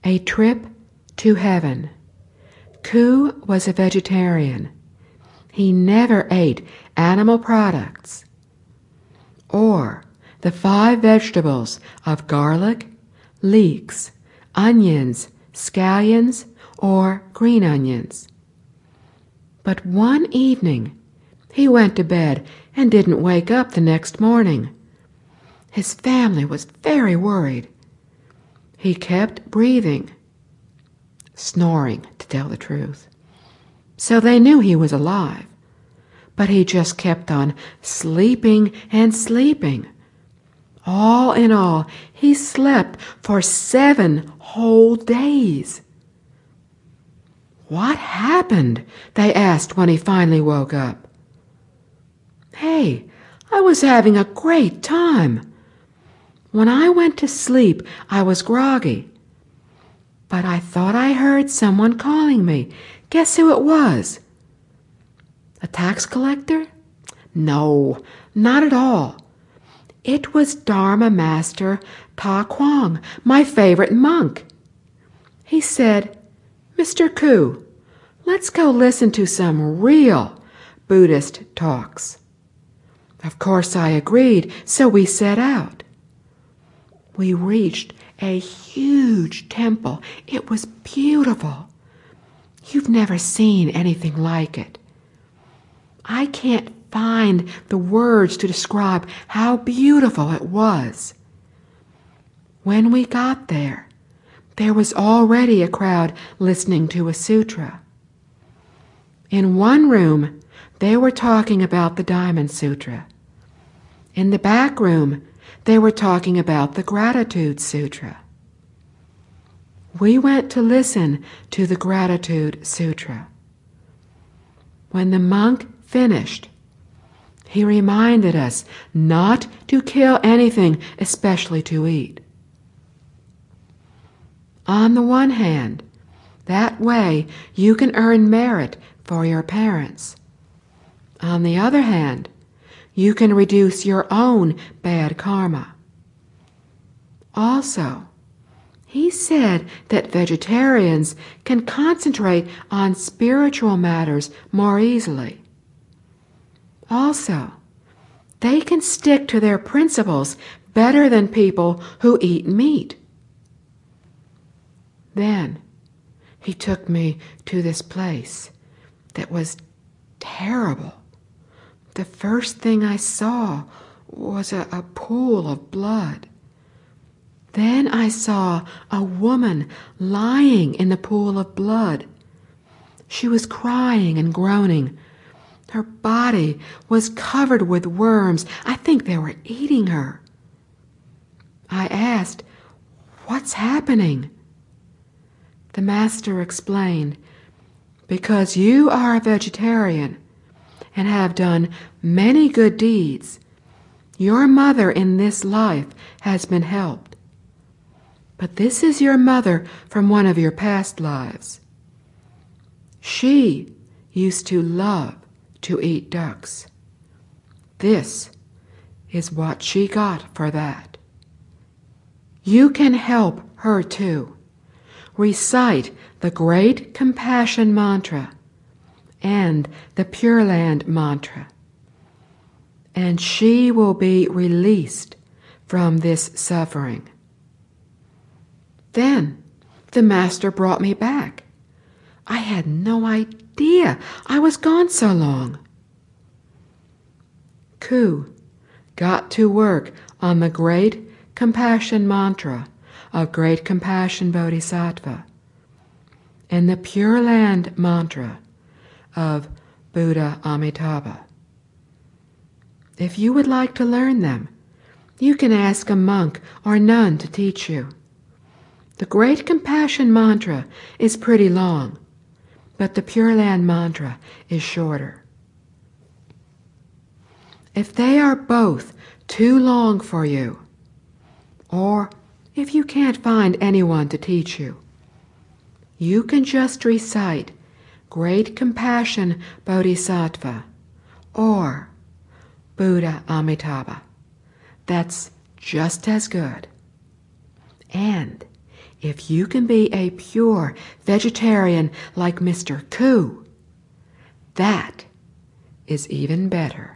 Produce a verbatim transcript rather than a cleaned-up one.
A Trip to Heaven. Ku was a vegetarian. He never ate animal products or the five vegetables of garlic, leeks, onions, scallions, or green onions. But one evening, he went to bed and didn't wake up the next morning. His family was very worried. He kept breathing, snoring to tell the truth. So they knew he was alive. But he just kept on sleeping and sleeping. All in all, he slept for seven whole days. What happened? They asked when he finally woke up. Hey, I was having a great time. When I went to sleep, I was groggy. But I thought I heard someone calling me. Guess who it was? A tax collector? No, not at all. It was Dharma Master Ta Kuang, my favorite monk. He said, Mister Ku, let's go listen to some real Buddhist talks. Of course I agreed, so we set out. We reached a huge temple. It was beautiful. You've never seen anything like it. I can't find the words to describe how beautiful it was. When we got there, there was already a crowd listening to a sutra. In one room, they were talking about the Diamond Sutra. In the back room, they were talking about the Gratitude Sutra. We went to listen to the Gratitude Sutra. When the monk finished, he reminded us not to kill anything, especially to eat. On the one hand, that way you can earn merit for your parents. On the other hand, you can reduce your own bad karma. Also, he said that vegetarians can concentrate on spiritual matters more easily. Also, they can stick to their principles better than people who eat meat. Then he took me to this place that was terrible. The first thing I saw was a, a pool of blood. Then I saw a woman lying in the pool of blood. She was crying and groaning. Her body was covered with worms. I think they were eating her. I asked, "What's happening?" The master explained, "Because you are a vegetarian and have done many good deeds, your mother in this life has been helped. But this is your mother from one of your past lives. She used to love to eat ducks. This is what she got for that. You can help her too. Recite the Great Compassion Mantra and the Pure Land Mantra, and she will be released from this suffering." Then the master brought me back. I had no idea I was gone so long. Ku got to work on the Great Compassion Mantra of Great Compassion Bodhisattva and the Pure Land Mantra of Buddha Amitabha. If you would like to learn them, you can ask a monk or nun to teach you. The Great Compassion Mantra is pretty long, but the Pure Land Mantra is shorter. If they are both too long for you, or if you can't find anyone to teach you, you can just recite Great Compassion Bodhisattva or Buddha Amitabha. That's just as good. And If you can be a pure vegetarian like Mister Coo, that is even better.